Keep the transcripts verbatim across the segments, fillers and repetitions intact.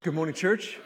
Good morning, church.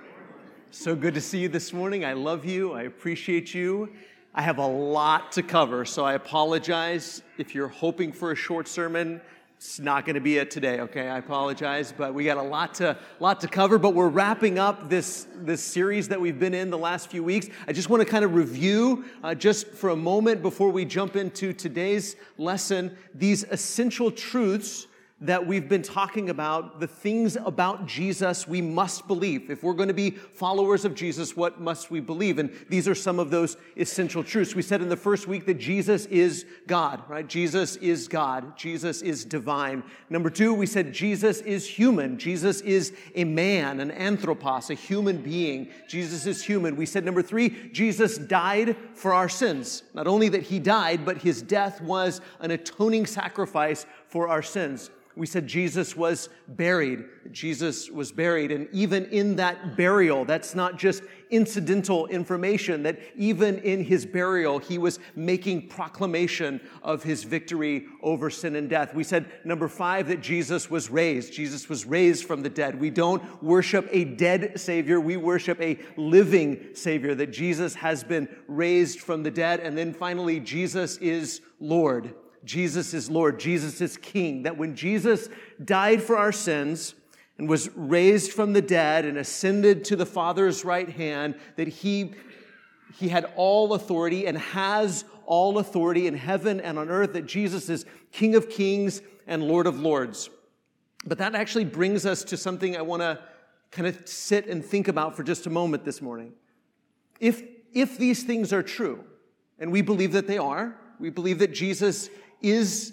So good to see you this morning. I love you. I appreciate you. I have a lot to cover, so I apologize if you're hoping for a short sermon. It's not going to be it today, okay? I apologize, but we got a lot to lot to cover, but we're wrapping up this, this series that we've been in the last few weeks. I just want to kind of review, uh, just for a moment before we jump into today's lesson, these essential truths that we've been talking about, the things about Jesus we must believe. If we're going to be followers of Jesus, what must we believe? And these are some of those essential truths. We said in the first week that Jesus is God, right? Jesus is God. Jesus is divine. Number two, we said Jesus is human. Jesus is a man, an anthropos, a human being. Jesus is human. We said number three, Jesus died for our sins. Not only that he died, but his death was an atoning sacrifice for our sins. We said Jesus was buried. Jesus was buried. And even in that burial, that's not just incidental information, that even in his burial, he was making proclamation of his victory over sin and death. We said, number five, that Jesus was raised. Jesus was raised from the dead. We don't worship a dead Savior. We worship a living Savior, that Jesus has been raised from the dead. And then finally, Jesus is Lord. Jesus is Lord. Jesus is King. That when Jesus died for our sins and was raised from the dead and ascended to the Father's right hand, that he, he had all authority and has all authority in heaven and on earth, that Jesus is King of Kings and Lord of Lords. But that actually brings us to something I want to kind of sit and think about for just a moment this morning. If, if these things are true, and we believe that they are, we believe that Jesus is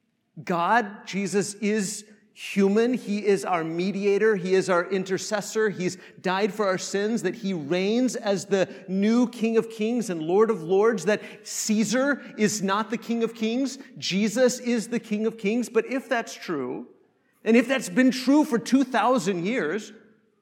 God. Jesus is human. He is our mediator. He is our intercessor. He's died for our sins, that he reigns as the new King of Kings and Lord of Lords, that Caesar is not the King of Kings. Jesus is the King of Kings. But if that's true, and if that's been true for two thousand years,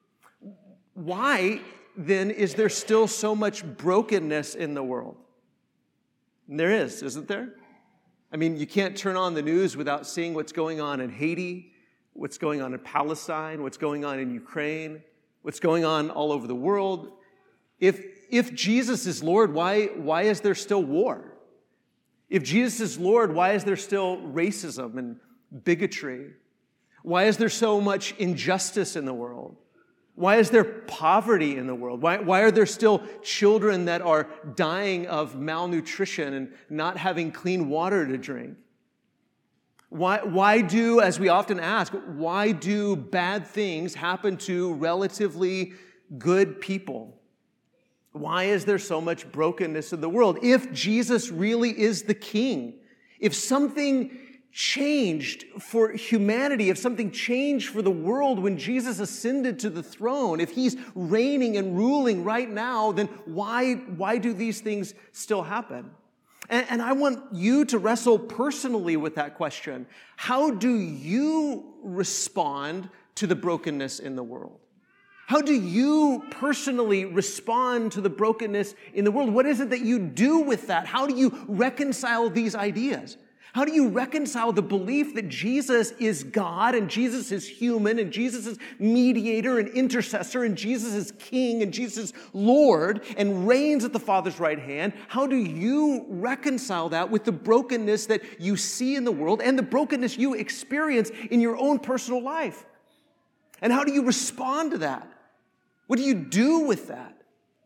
why then is there still so much brokenness in the world? And there is, isn't there? I mean, you can't turn on the news without seeing what's going on in Haiti, what's going on in Palestine, what's going on in Ukraine, what's going on all over the world. If, if Jesus is Lord, why, why is there still war? If Jesus is Lord, why is there still racism and bigotry? Why is there so much injustice in the world? Why is there poverty in the world? Why, why are there still children that are dying of malnutrition and not having clean water to drink? Why, why do, as we often ask, why do bad things happen to relatively good people? Why is there so much brokenness in the world? If Jesus really is the King, if something changed for humanity, if something changed for the world when Jesus ascended to the throne, if he's reigning and ruling right now, then why, why do these things still happen? And, and I want you to wrestle personally with that question. How do you respond to the brokenness in the world? How do you personally respond to the brokenness in the world? What is it that you do with that? How do you reconcile these ideas? How do you reconcile the belief that Jesus is God and Jesus is human and Jesus is mediator and intercessor and Jesus is King and Jesus is Lord and reigns at the Father's right hand? How do you reconcile that with the brokenness that you see in the world and the brokenness you experience in your own personal life? And how do you respond to that? What do you do with that?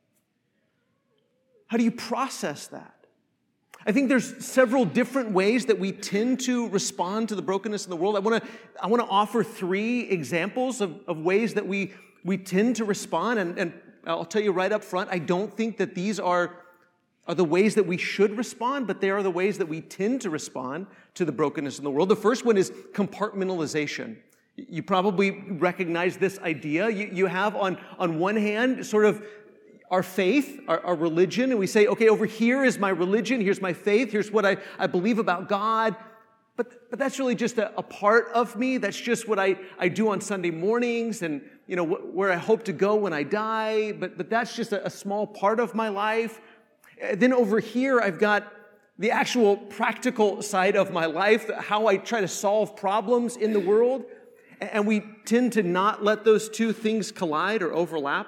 How do you process that? I think there's several different ways that we tend to respond to the brokenness in the world. I want to I want to offer three examples of, of ways that we, we tend to respond. And, and I'll tell you right up front, I don't think that these are, are the ways that we should respond, but they are the ways that we tend to respond to the brokenness in the world. The first one is compartmentalization. You probably recognize this idea. You, you have on, on one hand sort of our faith, our, our religion, and we say, okay, over here is my religion, here's my faith, here's what I, I believe about God, but, but that's really just a, a part of me. That's just what I, I do on Sunday mornings and, you know, wh- where I hope to go when I die, but, but that's just a, a small part of my life. And then over here, I've got the actual practical side of my life, how I try to solve problems in the world. And we tend to not let those two things collide or overlap.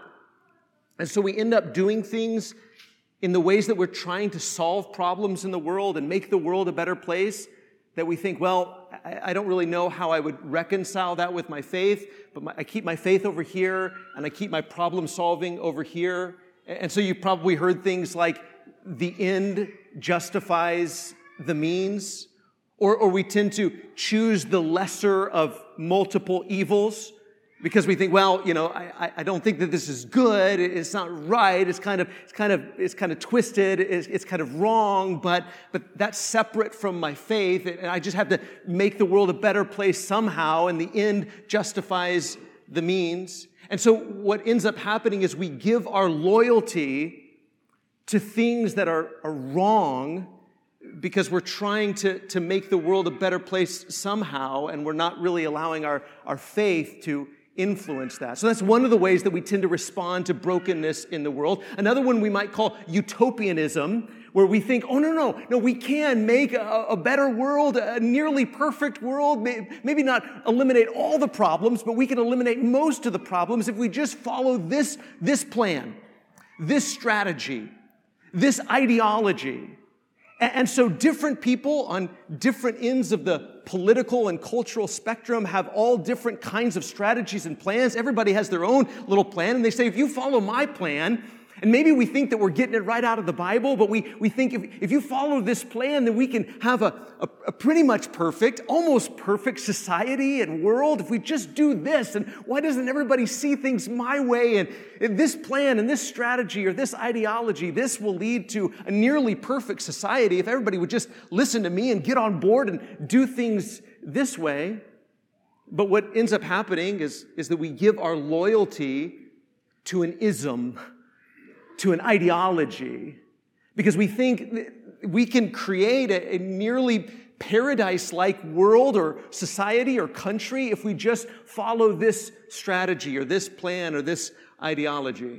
And so we end up doing things in the ways that we're trying to solve problems in the world and make the world a better place, that we think, well, I, I don't really know how I would reconcile that with my faith, but my, I keep my faith over here, and I keep my problem solving over here. And so you've probably heard things like, the end justifies the means, or, or we tend to choose the lesser of multiple evils, because we think, well, you know, I, I don't think that this is good. It's not right. It's kind of, it's kind of, it's kind of twisted. It's, it's kind of wrong. But, but that's separate from my faith, and I just have to make the world a better place somehow. And the end justifies the means. And so, what ends up happening is we give our loyalty to things that are, are wrong, because we're trying to, to make the world a better place somehow, and we're not really allowing our, our faith to influence that. So that's one of the ways that we tend to respond to brokenness in the world. Another one we might call utopianism, where we think, oh, no, no, no, we can make a, a better world, a nearly perfect world, maybe not eliminate all the problems, but we can eliminate most of the problems if we just follow this, this plan, this strategy, this ideology. And so different people on different ends of the political and cultural spectrum have all different kinds of strategies and plans. Everybody has their own little plan, and they say, if you follow my plan, and maybe we think that we're getting it right out of the Bible, but we, we think if, if you follow this plan, then we can have a, a, a pretty much perfect, almost perfect society and world if we just do this. And why doesn't everybody see things my way? And, and this plan and this strategy or this ideology, this will lead to a nearly perfect society if everybody would just listen to me and get on board and do things this way. But what ends up happening is, is that we give our loyalty to an ism, to an ideology, because we think we can create a, a nearly paradise-like world or society or country if we just follow this strategy or this plan or this ideology.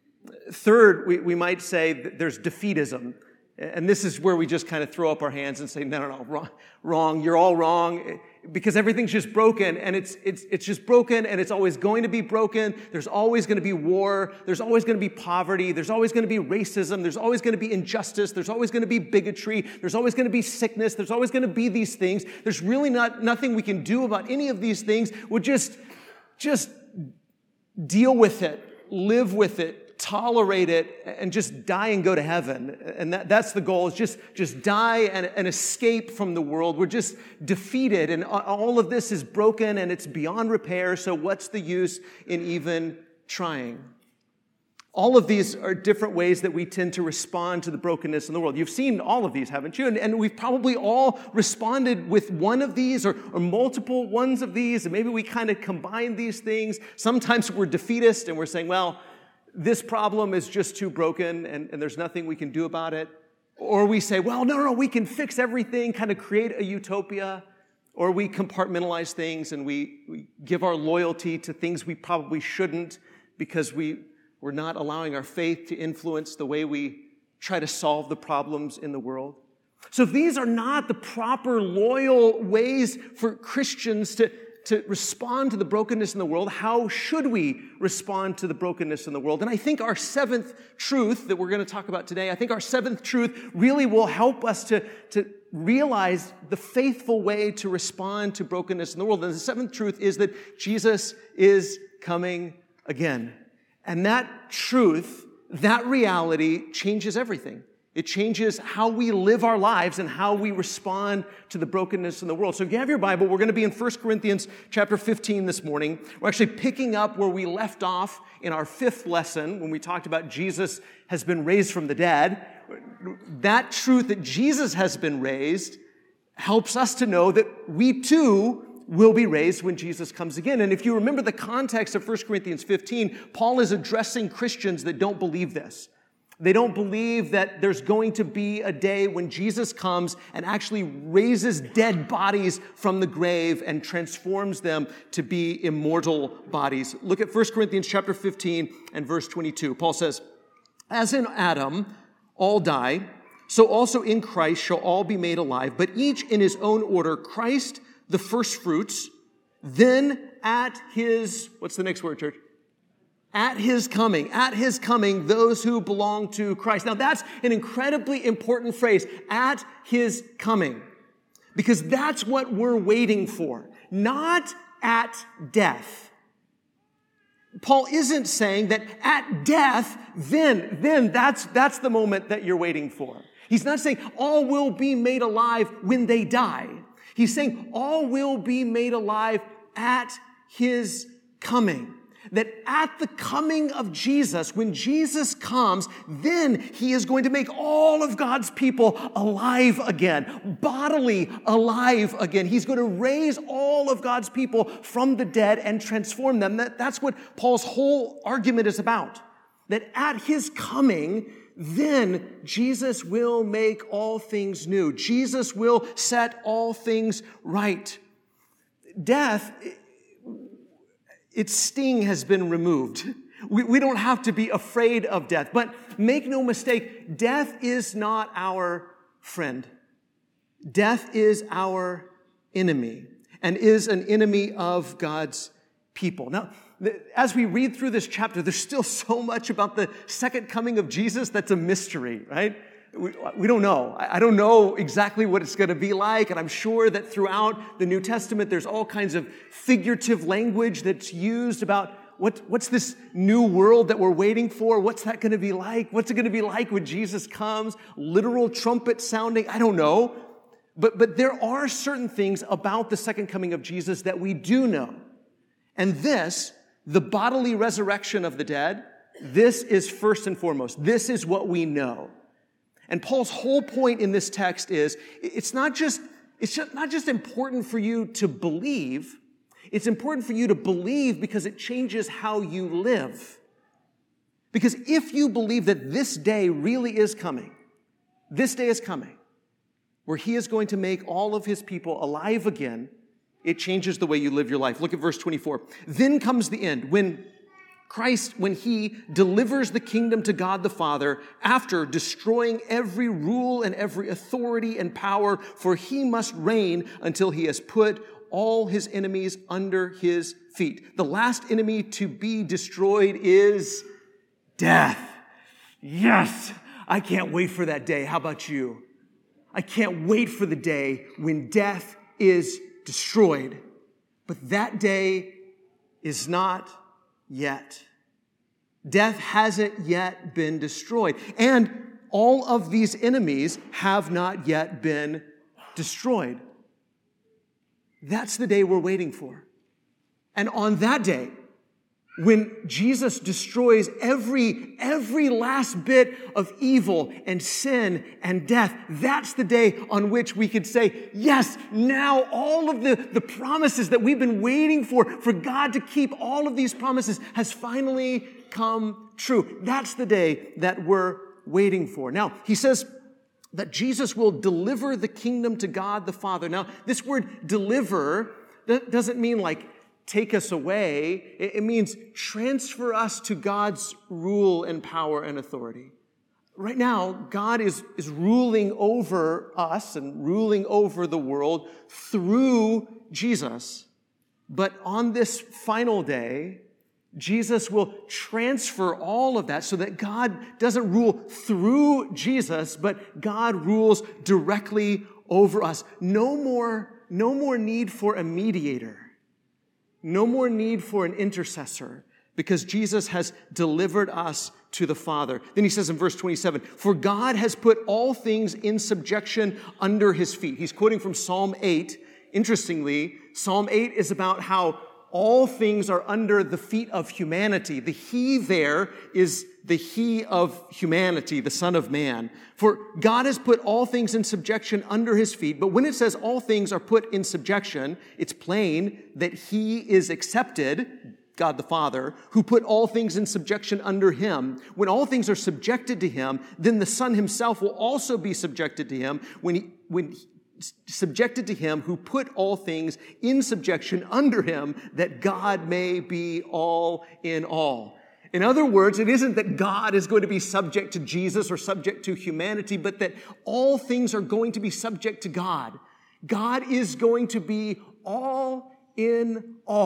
Third, we, we might say that there's defeatism. And this is where we just kind of throw up our hands and say, no, no, no, wrong, wrong, you're all wrong, because everything's just broken, and it's it's it's just broken, and it's always going to be broken. There's always going to be war. There's always going to be poverty. There's always going to be racism. There's always going to be injustice. There's always going to be bigotry. There's always going to be sickness. There's always going to be these things. There's really not nothing we can do about any of these things. We'll just, just deal with it, live with it, tolerate it, and just die and go to heaven. And that, that's the goal, is just, just die and, and escape from the world. We're just defeated, and all of this is broken, and it's beyond repair, so what's the use in even trying? All of these are different ways that we tend to respond to the brokenness in the world. You've seen all of these, haven't you? And, and we've probably all responded with one of these or, or multiple ones of these, and maybe we kind of combine these things. Sometimes we're defeatist, and we're saying, well, this problem is just too broken, and, and there's nothing we can do about it. Or we say, well, no, no, we can fix everything, kind of create a utopia. Or we compartmentalize things, and we, we give our loyalty to things we probably shouldn't, because we, we're not allowing our faith to influence the way we try to solve the problems in the world. So if these are not the proper, loyal ways for Christians to to respond to the brokenness in the world, how should we respond to the brokenness in the world? And I think our seventh truth that we're going to talk about today, I think our seventh truth really will help us to, to realize the faithful way to respond to brokenness in the world. And the seventh truth is that Jesus is coming again. And that truth, that reality, changes everything. It changes how we live our lives and how we respond to the brokenness in the world. So if you have your Bible, we're going to be in First Corinthians chapter fifteen this morning. We're actually picking up where we left off in our fifth lesson when we talked about Jesus has been raised from the dead. That truth that Jesus has been raised helps us to know that we too will be raised when Jesus comes again. And if you remember the context of First Corinthians fifteen, Paul is addressing Christians that don't believe this. They don't believe that there's going to be a day when Jesus comes and actually raises dead bodies from the grave and transforms them to be immortal bodies. Look at First Corinthians chapter fifteen and verse twenty-two. Paul says, "As in Adam all die, so also in Christ shall all be made alive, but each in his own order, Christ the firstfruits, then at his, what's the next word, church? At his coming, at his coming, those who belong to Christ. Now that's an incredibly important phrase, at his coming, because that's what we're waiting for, not at death. Paul isn't saying that at death, then, then that's, that's the moment that you're waiting for. He's not saying all will be made alive when they die. He's saying all will be made alive at his coming. That at the coming of Jesus, when Jesus comes, then he is going to make all of God's people alive again, bodily alive again. He's going to raise all of God's people from the dead and transform them. That, that's what Paul's whole argument is about. That at his coming, then Jesus will make all things new. Jesus will set all things right. Death, its sting has been removed. We, we don't have to be afraid of death. But make no mistake, death is not our friend. Death is our enemy and is an enemy of God's people. Now, as we read through this chapter, there's still so much about the second coming of Jesus that's a mystery, right? We, we don't know. I don't know exactly what it's going to be like, and I'm sure that throughout the New Testament, there's all kinds of figurative language that's used about what, what's this new world that we're waiting for? What's that going to be like? What's it going to be like when Jesus comes? Literal trumpet sounding? I don't know. But, but there are certain things about the second coming of Jesus that we do know. And this, the bodily resurrection of the dead, this is first and foremost. This is what we know. And Paul's whole point in this text is, it's not just, it's just not just important for you to believe, it's important for you to believe because it changes how you live. Because if you believe that this day really is coming, this day is coming, where he is going to make all of his people alive again, it changes the way you live your life. Look at verse twenty-four. Then comes the end, when Christ, when he delivers the kingdom to God the Father after destroying every rule and every authority and power, for he must reign until he has put all his enemies under his feet. The last enemy to be destroyed is death. Yes, I can't wait for that day. How about you? I can't wait for the day when death is destroyed. But that day is not yet. Death hasn't yet been destroyed. And all of these enemies have not yet been destroyed. That's the day we're waiting for. And on that day, when Jesus destroys every, every last bit of evil and sin and death, that's the day on which we could say, yes, now all of the, the promises that we've been waiting for, for God to keep all of these promises has finally come true. That's the day that we're waiting for. Now, he says that Jesus will deliver the kingdom to God the Father. Now, this word deliver doesn't mean like take us away. It means transfer us to God's rule and power and authority. Right now, God is, is ruling over us and ruling over the world through Jesus. But on this final day, Jesus will transfer all of that so that God doesn't rule through Jesus, but God rules directly over us. No more, no more need for a mediator. No more need for an intercessor because Jesus has delivered us to the Father. Then he says in verse twenty-seven, for God has put all things in subjection under his feet. He's quoting from Psalm eight. Interestingly, Psalm eight is about how all things are under the feet of humanity. The he there is the he of humanity, the Son of Man. For God has put all things in subjection under his feet. But when it says all things are put in subjection, it's plain that he is accepted, God the Father, who put all things in subjection under him. When all things are subjected to him, then the Son himself will also be subjected to him when he, when he, subjected to him who put all things in subjection under him, that God may be all in all. In other words, it isn't that God is going to be subject to Jesus or subject to humanity, but that all things are going to be subject to God. God is going to be all in all.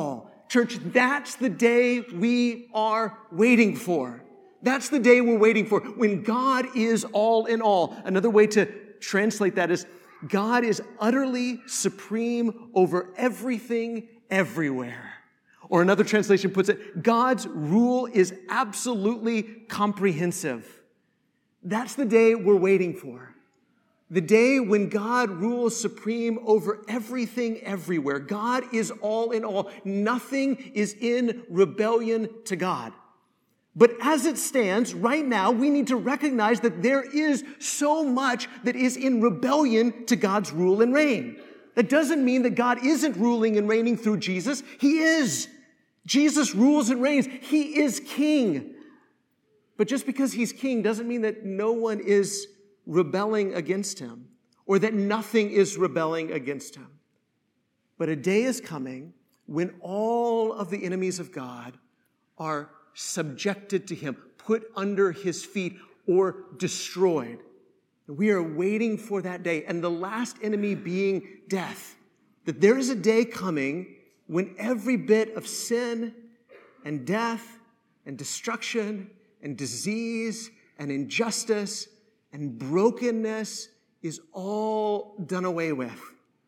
Church, that's the day we are waiting for. That's the day we're waiting for, when God is all in all. Another way to translate that is, God is utterly supreme over everything, everywhere. Or another translation puts it, God's rule is absolutely comprehensive. That's the day we're waiting for. The day when God rules supreme over everything, everywhere. God is all in all. Nothing is in rebellion to God. But as it stands, right now, we need to recognize that there is so much that is in rebellion to God's rule and reign. That doesn't mean that God isn't ruling and reigning through Jesus. He is. Jesus rules and reigns. He is king. But just because he's king doesn't mean that no one is rebelling against him, or that nothing is rebelling against him. But a day is coming when all of the enemies of God are subjected to him, put under his feet, or destroyed. We are waiting for that day, and the last enemy being death. That there is a day coming when every bit of sin and death and destruction and disease and injustice and brokenness is all done away with.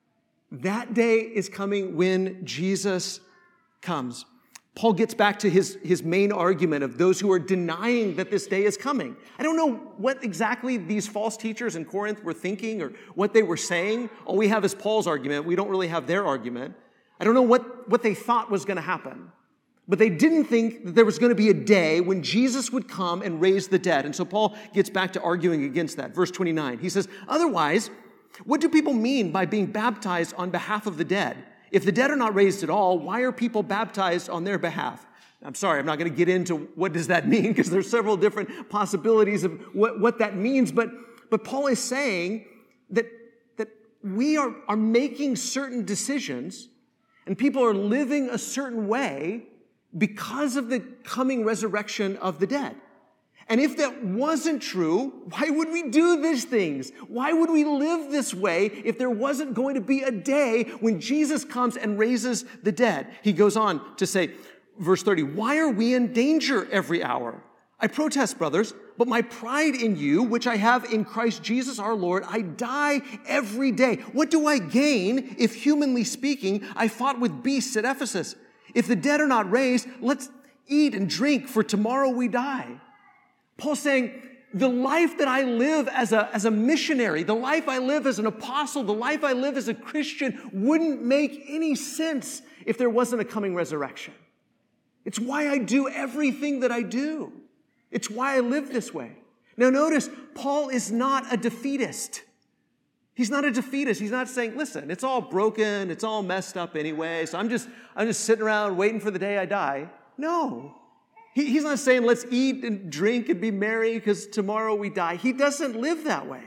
That day is coming when Jesus comes. Paul gets back to his, his main argument of those who are denying that this day is coming. I don't know what exactly these false teachers in Corinth were thinking or what they were saying. All we have is Paul's argument. We don't really have their argument. I don't know what, what they thought was going to happen. But they didn't think that there was going to be a day when Jesus would come and raise the dead. And so Paul gets back to arguing against that. Verse twenty-nine, he says, otherwise, what do people mean by being baptized on behalf of the dead? If the dead are not raised at all, why are people baptized on their behalf? I'm sorry, I'm not going to get into what does that mean, because there's several different possibilities of what, what that means. But, but Paul is saying that, that we are, are making certain decisions, and people are living a certain way because of the coming resurrection of the dead. And if that wasn't true, why would we do these things? Why would we live this way if there wasn't going to be a day when Jesus comes and raises the dead? He goes on to say, verse thirty, why are we in danger every hour? I protest, brothers, but my pride in you, which I have in Christ Jesus our Lord, I die every day. What do I gain if, humanly speaking, I fought with beasts at Ephesus? If the dead are not raised, let's eat and drink, for tomorrow we die. Paul's saying, the life that I live as a, as a missionary, the life I live as an apostle, the life I live as a Christian wouldn't make any sense if there wasn't a coming resurrection. It's why I do everything that I do. It's why I live this way. Now notice, Paul is not a defeatist. He's not a defeatist. He's not saying, listen, it's all broken, it's all messed up anyway, so I'm just, I'm just sitting around waiting for the day I die. No. He, he's not saying, let's eat and drink and be merry because tomorrow we die. He doesn't live that way.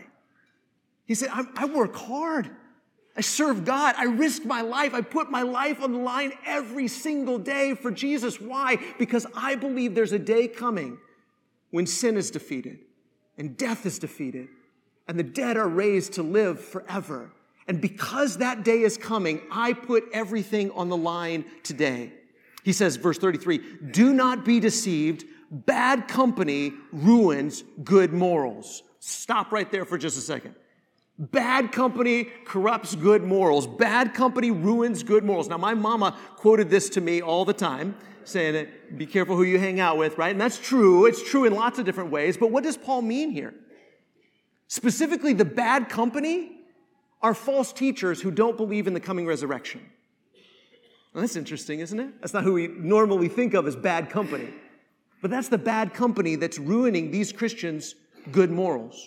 He said, I, I work hard. I serve God. I risk my life. I put my life on the line every single day for Jesus. Why? Because I believe there's a day coming when sin is defeated and death is defeated and the dead are raised to live forever. And because that day is coming, I put everything on the line today. He says, verse thirty-three, do not be deceived. Bad company ruins good morals. Stop right there for just a second. Bad company corrupts good morals. Bad company ruins good morals. Now, my mama quoted this to me all the time, saying that be careful who you hang out with, right? And that's true. It's true in lots of different ways. But what does Paul mean here? Specifically, the bad company are false teachers who don't believe in the coming resurrection. Well, that's interesting, isn't it? That's not who we normally think of as bad company. But that's the bad company that's ruining these Christians' good morals.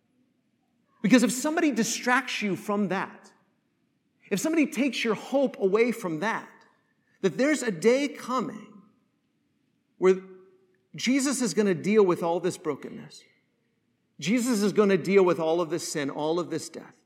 Because if somebody distracts you from that, if somebody takes your hope away from that, that there's a day coming where Jesus is going to deal with all this brokenness. Jesus is going to deal with all of this sin, all of this death.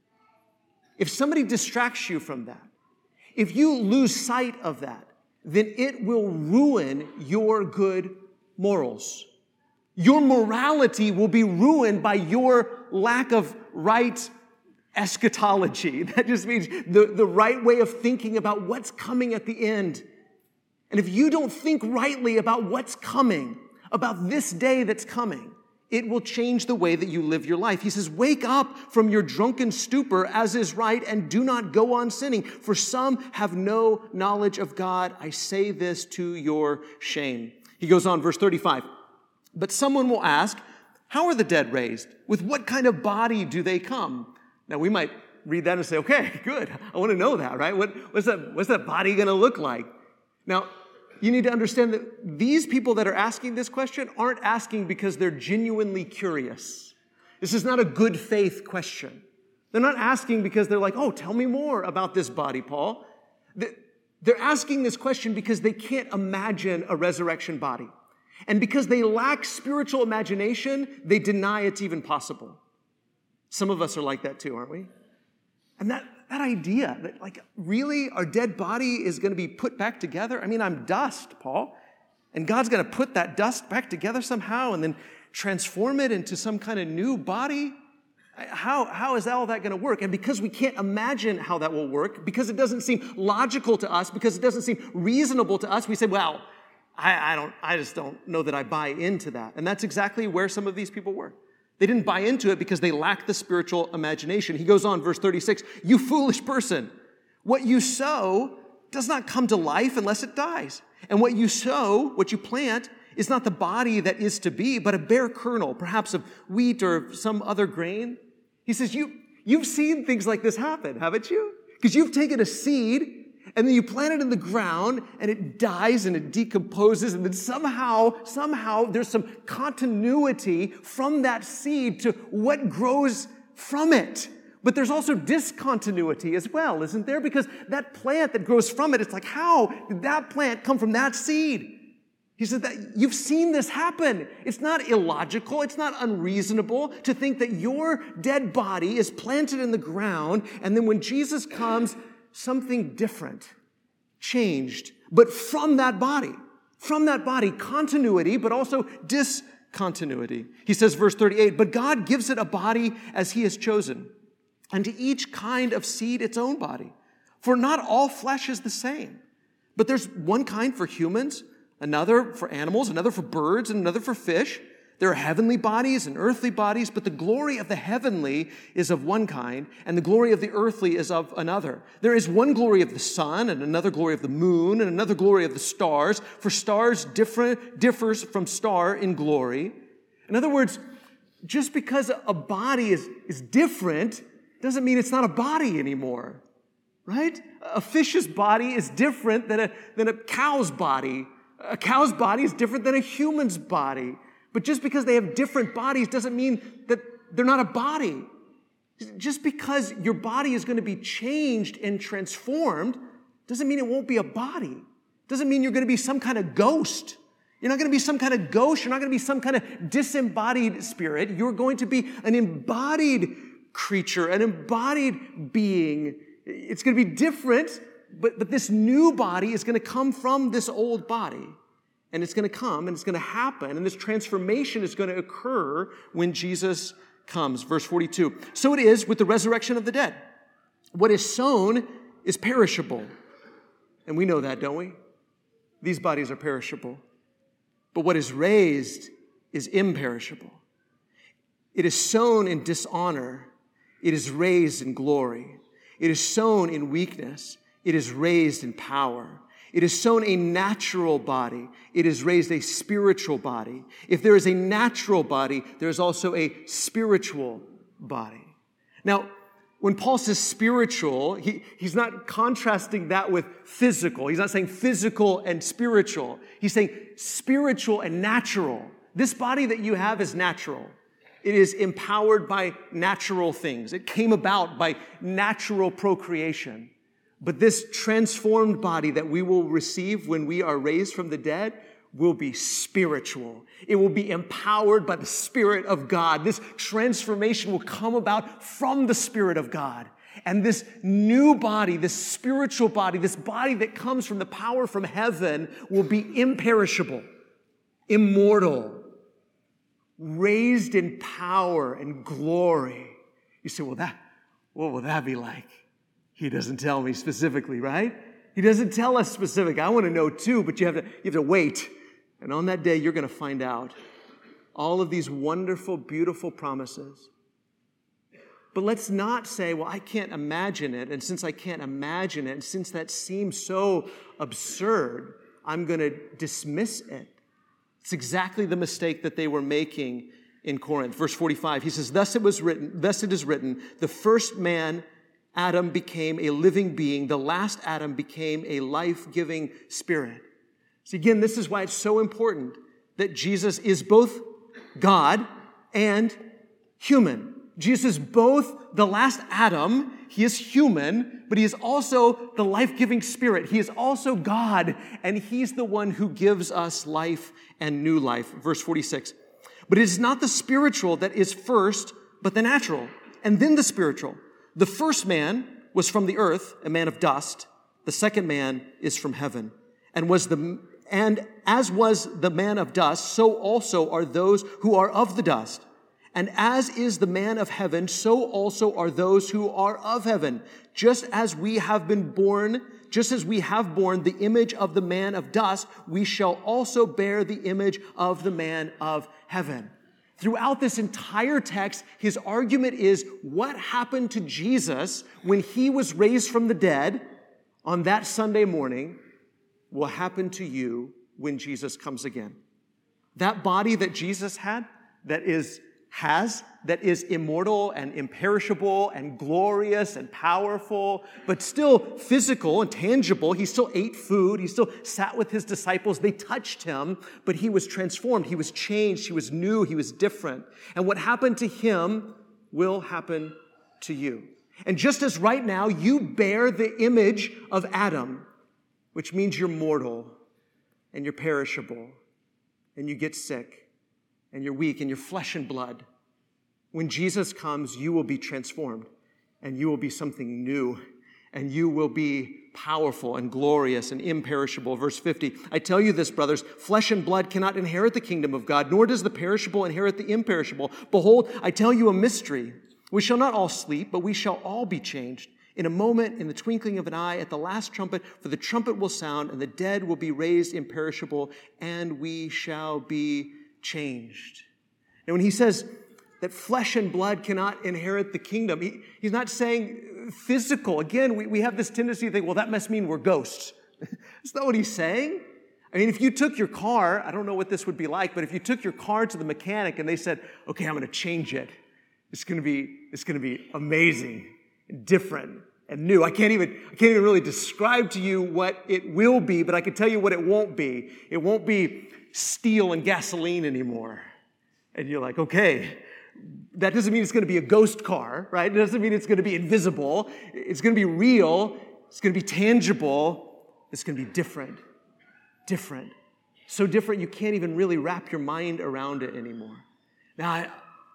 If somebody distracts you from that, if you lose sight of that, then it will ruin your good morals. Your morality will be ruined by your lack of right eschatology. That just means the, the right way of thinking about what's coming at the end. And if you don't think rightly about what's coming, about this day that's coming, it will change the way that you live your life. He says, wake up from your drunken stupor, as is right, and do not go on sinning, for some have no knowledge of God. I say this to your shame. He goes on, verse thirty-five. But someone will ask, how are the dead raised? With what kind of body do they come? Now, we might read that and say, okay, good. I want to know that, right? What, what's that, what's that body going to look like? Now, you need to understand that these people that are asking this question aren't asking because they're genuinely curious. This is not a good faith question. They're not asking because they're like, oh, tell me more about this body, Paul. They're asking this question because they can't imagine a resurrection body. And because they lack spiritual imagination, they deny it's even possible. Some of us are like that too, aren't we? And that, that idea that, like, really our dead body is going to be put back together. I mean, I'm dust, Paul. And God's going to put that dust back together somehow and then transform it into some kind of new body. How, how is all that going to work? And because we can't imagine how that will work, because it doesn't seem logical to us, because it doesn't seem reasonable to us, we say, well, I, I don't, I just don't know that I buy into that. And that's exactly where some of these people were. They didn't buy into it because they lacked the spiritual imagination. He goes on, verse thirty-six, you foolish person, what you sow does not come to life unless it dies. And what you sow, what you plant, is not the body that is to be, but a bare kernel, perhaps of wheat or some other grain. He says, you, you've seen things like this happen, haven't you? Because you've taken a seed and then you plant it in the ground, and it dies, and it decomposes, and then somehow, somehow, there's some continuity from that seed to what grows from it. But there's also discontinuity as well, isn't there? Because that plant that grows from it, it's like, how did that plant come from that seed? He said that you've seen this happen. It's not illogical. It's not unreasonable to think that your dead body is planted in the ground, and then when Jesus comes, something different, changed, but from that body, from that body, continuity, but also discontinuity. He says, verse thirty-eight, but God gives it a body as he has chosen, and to each kind of seed its own body. For not all flesh is the same, but there's one kind for humans, another for animals, another for birds, and another for fish. There are heavenly bodies and earthly bodies, but the glory of the heavenly is of one kind, and the glory of the earthly is of another. There is one glory of the sun, and another glory of the moon, and another glory of the stars, for stars different, differs from star in glory. In other words, just because a body is, is different doesn't mean it's not a body anymore, right? A fish's body is different than a, than a cow's body. A cow's body is different than a human's body. But just because they have different bodies doesn't mean that they're not a body. Just because your body is going to be changed and transformed doesn't mean it won't be a body. Doesn't mean you're going to be some kind of ghost. You're not going to be some kind of ghost. You're not going to be some kind of disembodied spirit. You're going to be an embodied creature, an embodied being. It's going to be different, but, but this new body is going to come from this old body. And it's going to come, and it's going to happen, and this transformation is going to occur when Jesus comes. Verse forty-two, so it is with the resurrection of the dead. What is sown is perishable. And we know that, don't we? These bodies are perishable. But what is raised is imperishable. It is sown in dishonor. It is raised in glory. It is sown in weakness. It is raised in power. It is sown a natural body. It is raised a spiritual body. If there is a natural body, there is also a spiritual body. Now, when Paul says spiritual, he, he's not contrasting that with physical. He's not saying physical and spiritual. He's saying spiritual and natural. This body that you have is natural. It is empowered by natural things. It came about by natural procreation. But this transformed body that we will receive when we are raised from the dead will be spiritual. It will be empowered by the Spirit of God. This transformation will come about from the Spirit of God. And this new body, this spiritual body, this body that comes from the power from heaven will be imperishable, immortal, raised in power and glory. You say, well, that, what will that be like? He doesn't tell me specifically, right? He doesn't tell us specific. I want to know too, but you have to, you have to wait. And on that day, you're going to find out all of these wonderful, beautiful promises. But let's not say, well, I can't imagine it. And since I can't imagine it, and since that seems so absurd, I'm going to dismiss it. It's exactly the mistake that they were making in Corinth. Verse forty-five, he says, thus it was written, thus it is written, the first man, Adam, became a living being. The last Adam became a life-giving spirit. So again, this is why it's so important that Jesus is both God and human. Jesus is both the last Adam, he is human, but he is also the life-giving spirit. He is also God, and he's the one who gives us life and new life. Verse forty-six, but it is not the spiritual that is first, but the natural, and then the spiritual. The first man was from the earth, a man of dust. The second man is from heaven, and was the and as was the man of dust, so also are those who are of the dust. And as is the man of heaven, so also are those who are of heaven. Just as we have been born, just as we have borne the image of the man of dust, we shall also bear the image of the man of heaven. Throughout this entire text, his argument is what happened to Jesus when he was raised from the dead on that Sunday morning will happen to you when Jesus comes again. That body that Jesus had, that is has, that is immortal and imperishable and glorious and powerful, but still physical and tangible. He still ate food. He still sat with his disciples. They touched him, but he was transformed. He was changed. He was new. He was different. And what happened to him will happen to you. And just as right now you bear the image of Adam, which means you're mortal and you're perishable and you get sick and you're weak and you're flesh and blood. When Jesus comes, you will be transformed and you will be something new and you will be powerful and glorious and imperishable. Verse fifty, I tell you this, brothers, flesh and blood cannot inherit the kingdom of God, nor does the perishable inherit the imperishable. Behold, I tell you a mystery. We shall not all sleep, but we shall all be changed. In a moment, in the twinkling of an eye, at the last trumpet, for the trumpet will sound, and the dead will be raised imperishable, and we shall be changed. And when he says that flesh and blood cannot inherit the kingdom, he, he's not saying physical. Again, we, we have this tendency to think, well, that must mean we're ghosts. That's not what he's saying. I mean, if you took your car, I don't know what this would be like, but if you took your car to the mechanic and they said, okay, I'm going to change it, it's going to be, it's going to be amazing, different, and new. I can't even, I can't even really describe to you what it will be, but I can tell you what it won't be. It won't be steel and gasoline anymore. And you're like, okay, that doesn't mean it's going to be a ghost car, right? It doesn't mean it's going to be invisible. It's going to be real. It's going to be tangible. It's going to be different. Different. So different you can't even really wrap your mind around it anymore. Now, I,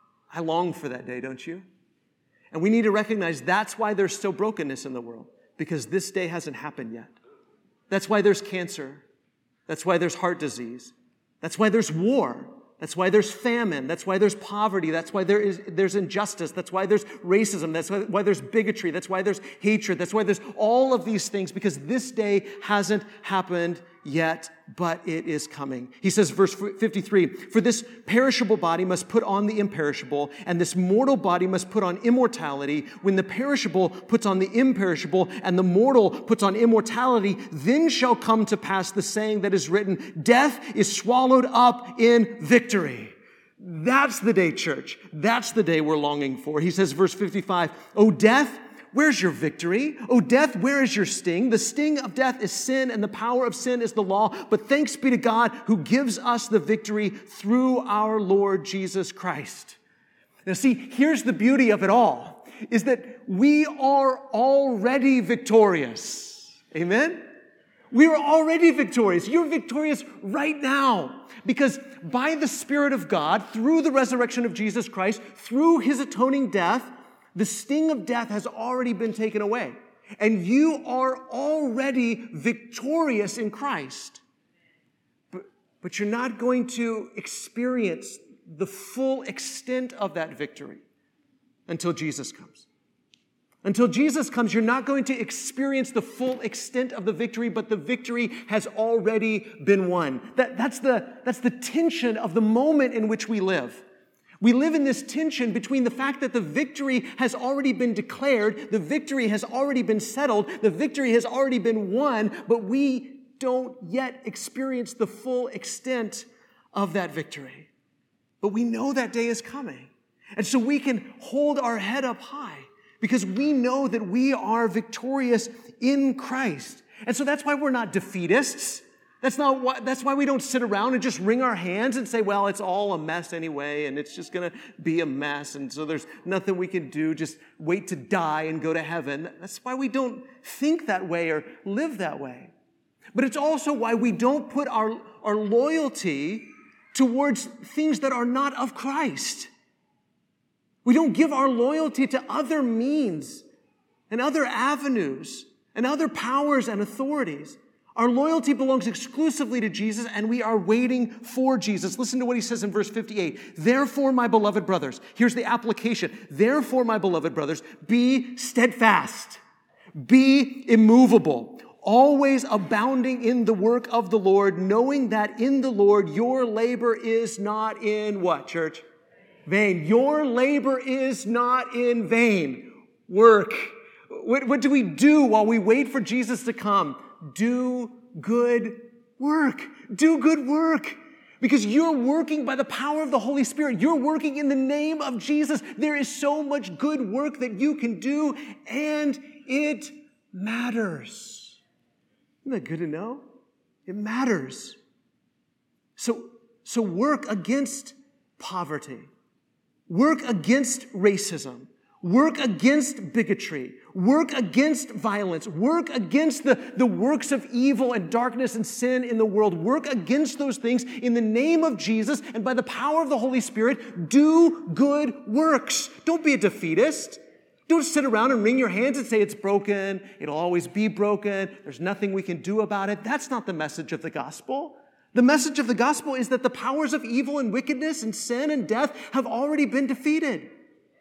I long for that day, don't you? And we need to recognize that's why there's still brokenness in the world, because this day hasn't happened yet. That's why there's cancer. That's why there's heart disease. That's why there's war. That's why there's famine. That's why there's poverty. That's why there is, there's injustice. That's why there's racism. That's why, why there's bigotry. That's why there's hatred. That's why there's all of these things, because this day hasn't happened yet, but it is coming. He says, verse fifty-three, for this perishable body must put on the imperishable, and this mortal body must put on immortality. When the perishable puts on the imperishable, and the mortal puts on immortality, then shall come to pass the saying that is written, death is swallowed up in victory. That's the day, church. That's the day we're longing for. He says, verse fifty-five, O death, where's your victory? O death, where is your sting? The sting of death is sin, and the power of sin is the law. But thanks be to God who gives us the victory through our Lord Jesus Christ. Now see, here's the beauty of it all, is that we are already victorious. Amen? We are already victorious. You're victorious right now. Because by the Spirit of God, through the resurrection of Jesus Christ, through his atoning death, the sting of death has already been taken away. And you are already victorious in Christ. But, but you're not going to experience the full extent of that victory until Jesus comes. Until Jesus comes, you're not going to experience the full extent of the victory, but the victory has already been won. That, that's the, that's the tension of the moment in which we live. We live in this tension between the fact that the victory has already been declared, the victory has already been settled, the victory has already been won, but we don't yet experience the full extent of that victory. But we know that day is coming. And so we can hold our head up high because we know that we are victorious in Christ. And so that's why we're not defeatists. That's not why, that's why we don't sit around and just wring our hands and say, well, it's all a mess anyway, and it's just going to be a mess, and so there's nothing we can do. Just wait to die and go to heaven. That's why we don't think that way or live that way. But it's also why we don't put our, our loyalty towards things that are not of Christ. We don't give our loyalty to other means and other avenues and other powers and authorities. Our loyalty belongs exclusively to Jesus, and we are waiting for Jesus. Listen to what he says in verse fifty-eight. Therefore, my beloved brothers, here's the application. Therefore, my beloved brothers, be steadfast, be immovable, always abounding in the work of the Lord, knowing that in the Lord your labor is not in what, church? Vain. Your labor is not in vain. Work. What, what do we do while we wait for Jesus to come? Do good work. Do good work. Because you're working by the power of the Holy Spirit. You're working in the name of Jesus. There is so much good work that you can do, and it matters. Isn't that good to know? It matters. So, so work against poverty. Work against racism. Work against bigotry. Work against violence. Work against the, the works of evil and darkness and sin in the world. Work against those things in the name of Jesus, and by the power of the Holy Spirit, do good works. Don't be a defeatist. Don't sit around and wring your hands and say it's broken. It'll always be broken. There's nothing we can do about it. That's not the message of the gospel. The message of the gospel is that the powers of evil and wickedness and sin and death have already been defeated.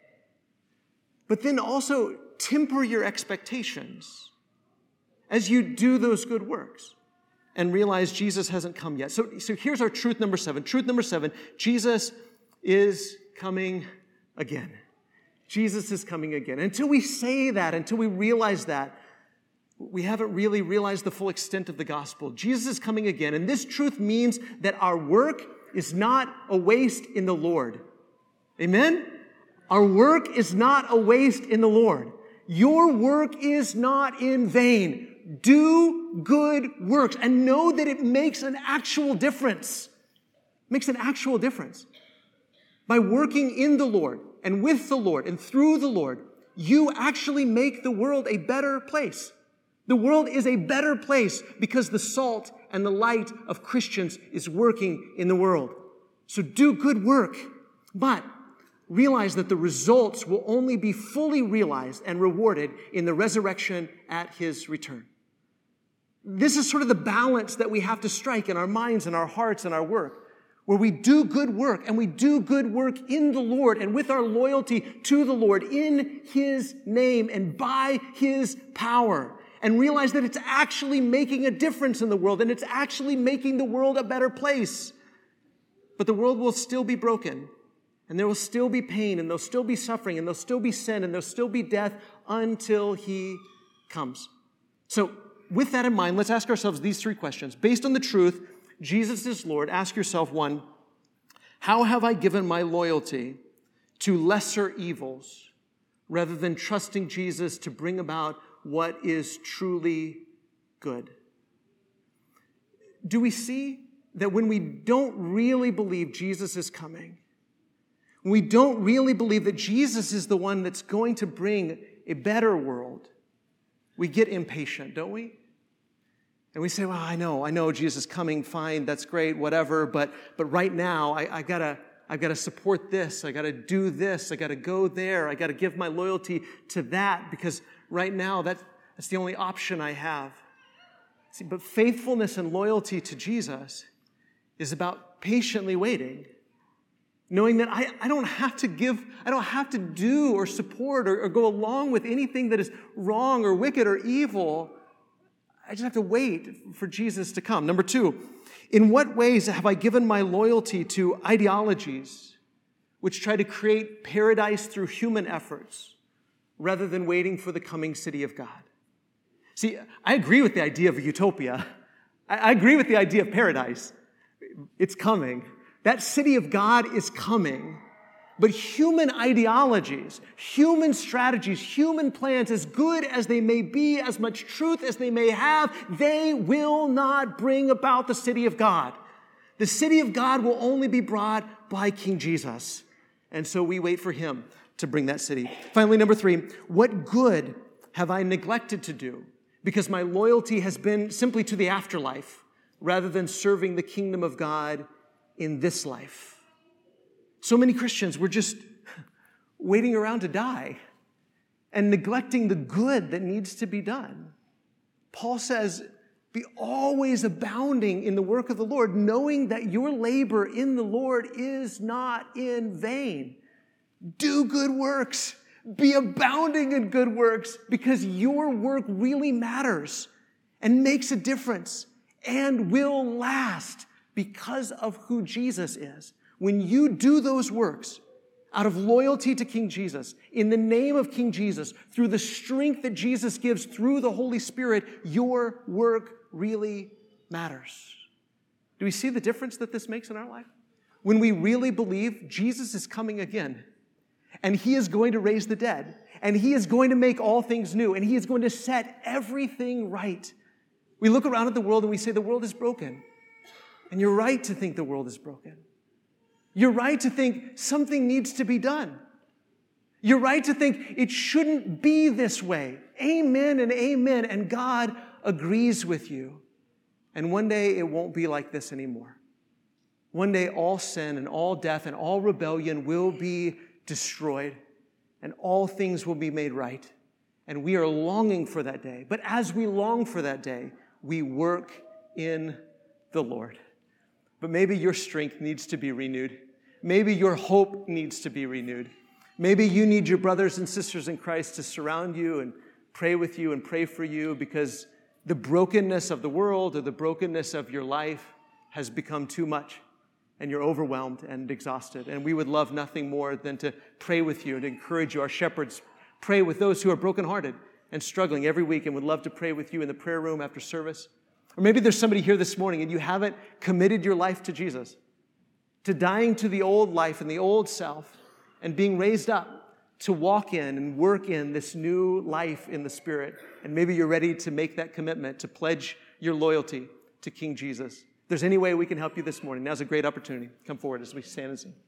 But then also temper your expectations as you do those good works and realize Jesus hasn't come yet. So, so here's our truth number seven. Truth number seven, Jesus is coming again. Jesus is coming again. Until we say that, until we realize that, we haven't really realized the full extent of the gospel. Jesus is coming again, and this truth means that our work is not a waste in the Lord. Amen? Our work is not a waste in the Lord. Your work is not in vain. Do good works and know that it makes an actual difference. It makes an actual difference. By working in the Lord and with the Lord and through the Lord, you actually make the world a better place. The world is a better place because the salt and the light of Christians is working in the world. So do good work, but realize that the results will only be fully realized and rewarded in the resurrection at his return. This is sort of the balance that we have to strike in our minds and our hearts and our work, where we do good work, and we do good work in the Lord and with our loyalty to the Lord in his name and by his power, and realize that it's actually making a difference in the world, and it's actually making the world a better place. But the world will still be broken, and there will still be pain, and there'll still be suffering, and there'll still be sin, and there'll still be death until he comes. So with that in mind, let's ask ourselves these three questions. Based on the truth, Jesus is Lord, ask yourself, one, how have I given my loyalty to lesser evils rather than trusting Jesus to bring about what is truly good? Do we see that when we don't really believe Jesus is coming, when we don't really believe that Jesus is the one that's going to bring a better world, we get impatient, don't we? And we say, well, I know, I know Jesus is coming, fine, that's great, whatever, but but right now, I, I gotta, I've got to support this, I got to do this, I got to go there, I got to give my loyalty to that, because right now, that, that's the only option I have. See, but faithfulness and loyalty to Jesus is about patiently waiting knowing that I, I don't have to give, I don't have to do or support or, or go along with anything that is wrong or wicked or evil. I just have to wait for Jesus to come. Number two, in what ways have I given my loyalty to ideologies which try to create paradise through human efforts rather than waiting for the coming city of God? See, I agree with the idea of a utopia. I, I agree with the idea of paradise. It's coming. That city of God is coming. But human ideologies, human strategies, human plans, as good as they may be, as much truth as they may have, they will not bring about the city of God. The city of God will only be brought by King Jesus. And so we wait for him to bring that city. Finally, number three, what good have I neglected to do because my loyalty has been simply to the afterlife rather than serving the kingdom of God in this life? So many Christians, we're just waiting around to die and neglecting the good that needs to be done. Paul says, be always abounding in the work of the Lord, knowing that your labor in the Lord is not in vain. Do good works. Be abounding in good works because your work really matters and makes a difference and will last because of who Jesus is. When you do those works out of loyalty to King Jesus, in the name of King Jesus, through the strength that Jesus gives through the Holy Spirit, your work really matters. Do we see the difference that this makes in our life? When we really believe Jesus is coming again, and he is going to raise the dead, and he is going to make all things new, and he is going to set everything right. We look around at the world and we say the world is broken. And you're right to think the world is broken. You're right to think something needs to be done. You're right to think it shouldn't be this way. Amen and amen. And God agrees with you. And one day it won't be like this anymore. One day all sin and all death and all rebellion will be destroyed and all things will be made right. And we are longing for that day. But as we long for that day, we work in the Lord. But maybe your strength needs to be renewed. Maybe your hope needs to be renewed. Maybe you need your brothers and sisters in Christ to surround you and pray with you and pray for you because the brokenness of the world or the brokenness of your life has become too much and you're overwhelmed and exhausted. And we would love nothing more than to pray with you and encourage you. Our shepherds pray with those who are brokenhearted and struggling every week and would love to pray with you in the prayer room after service. Or maybe there's somebody here this morning and you haven't committed your life to Jesus, to dying to the old life and the old self and being raised up to walk in and work in this new life in the Spirit. And maybe you're ready to make that commitment, to pledge your loyalty to King Jesus. If there's any way we can help you this morning, now's a great opportunity. Come forward as we stand and sing.